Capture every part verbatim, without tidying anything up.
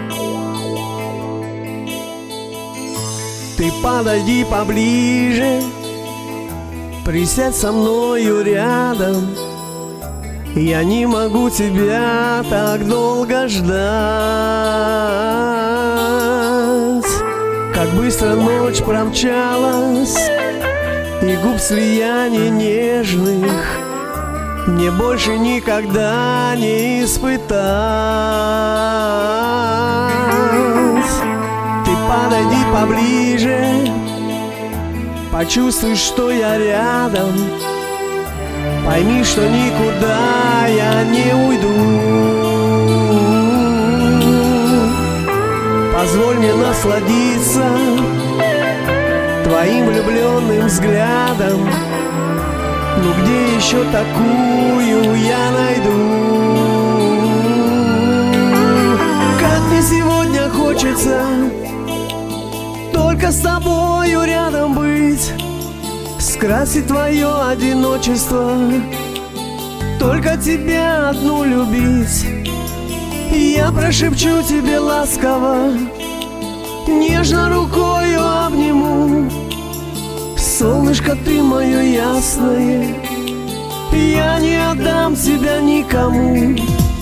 Ты подойди поближе, присядь со мною рядом. Я не могу тебя так долго ждать. Как быстро ночь промчалась, и губ слияний нежных мне больше никогда не испытать. Ты подойди поближе, почувствуй, что я рядом. Пойми, что никуда я не уйду. Позволь мне насладиться твоим влюбленным взглядом. Ну где еще такую я найду? Как мне сегодня хочется только с тобою рядом быть, скрасить твое одиночество, только тебя одну любить. И я прошепчу тебе ласково, нежно рукою обниму. Солнышко, ты мое ясное, я не отдам тебя никому.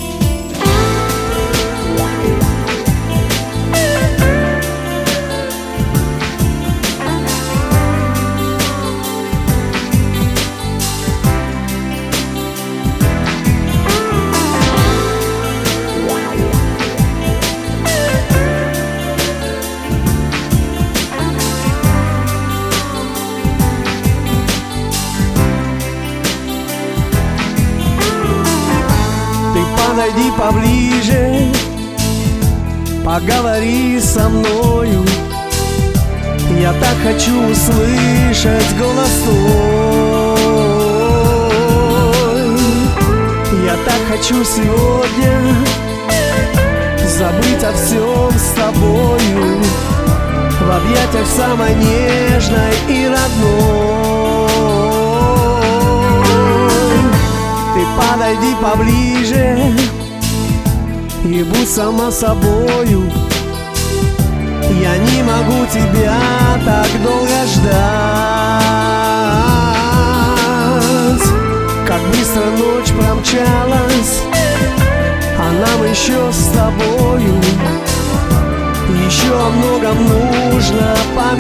Подойди поближе, поговори со мною. Я так хочу услышать голос твой. Я так хочу сегодня забыть о всем с тобою, в объятиях самой нежной и родной. Ты подойди поближе и будь сама собою. Я не могу тебя так долго ждать. Как быстро ночь промчалась, а нам еще с тобою еще о многом нужно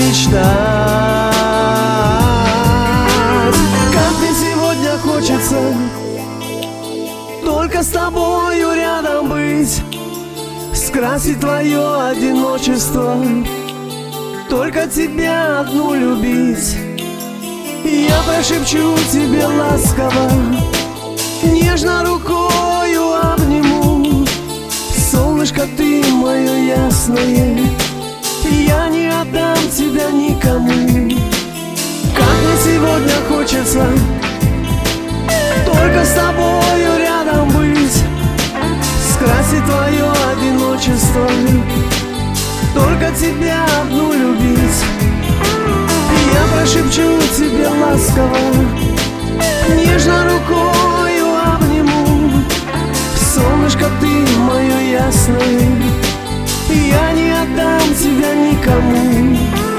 помечтать. Как мне сегодня хочется только с тобою рядом быть, скрасить твое одиночество, только тебя одну любить. И я прошепчу тебе ласково, нежно рукою обниму. Солнышко, ты мое ясное, я не отдам тебя никому. Как мне сегодня хочется только с тобою рядом быть, скрасить твое одиночество, только тебя одну любить. И я прошепчу тебе ласково, нежно рукою обниму. Солнышко, ты мое ясное, я не отдам тебя никому.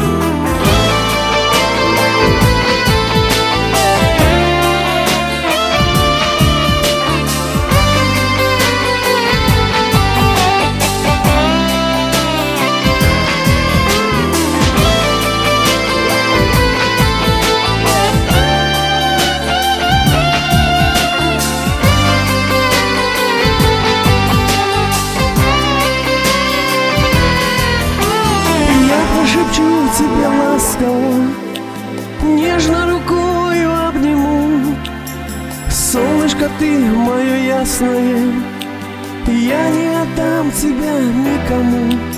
Шепчу тебе ласково, нежно рукою обниму. Солнышко, ты мое ясное, я не отдам тебя никому.